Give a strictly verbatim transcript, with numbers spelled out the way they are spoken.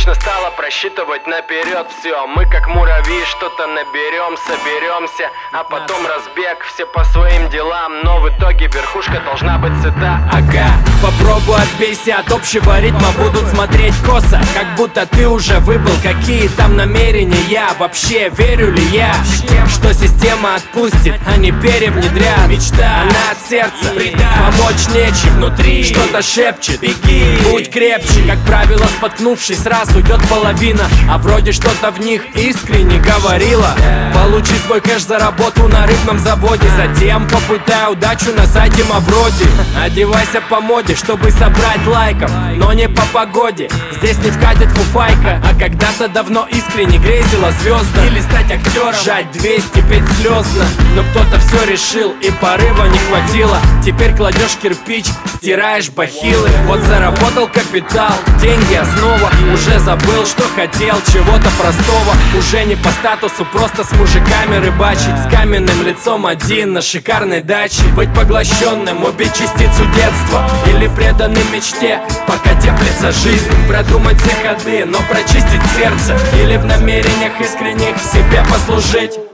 Привычно стало просчитывать наперед все. Мы как муравьи что-то наберем, соберемся, а потом разбег, все по своим делам. Но в итоге верхушка должна быть сыта. Ага, попробуй отбейся от общего ритма. Будут смотреть косо, как будто ты уже выбыл. Какие там намерения, вообще верю ли я, что система отпустит, а не перевнедрят. Мечта, она от сердца, помочь нечем. Внутри что-то шепчет, беги, будь крепче. Как правило, споткнувшись, сразу уйдет половина, а вроде что-то в них искренне говорила. Получи свой кэш за работу на рыбном заводе, затем попытай удачу на сайте Мавроди. Одевайся по моде, чтобы собрать лайков, но не по погоде. Здесь не вкатит фуфайка, а когда-то давно искренне грезила звезда. Или стать актером, жать двести, петь слезно. Но кто-то все решил и порыва не хватило. Теперь кладешь кирпич, стираешь бахилы. Вот заработал капитал, деньги основа. Уже забыл, что хотел, чего-то простого. Уже не по статусу, просто с мужиками рыбачить. С каменным лицом один на шикарной даче. Быть поглощенным, убить частицу детства. Или преданным мечте, пока теплится жизнь. Продумать все ходы, но прочистить сердце. Или в намерениях искренних себе послужить.